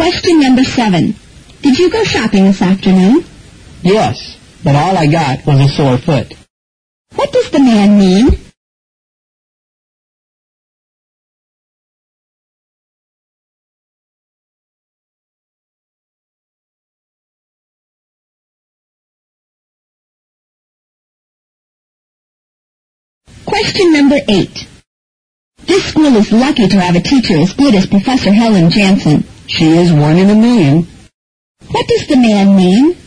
Question number 7. Did you go shopping this afternoon? Yes, but all I got was a sore foot. What does the man mean? Question number 8. This school is lucky to have a teacher as good as Professor Helen Jansen. She is 1 in a million. What does the man mean?